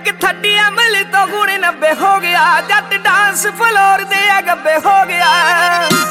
ਇੱਕ 30 ML ਤੋਂ ਹੁਣ 90 ਹੋ ਗਿਆ। ਜੱਟ ਡਾਂਸ ਫਲੋਰ ਦੇ ਗੱਬੇ ਹੋ ਗਿਆ।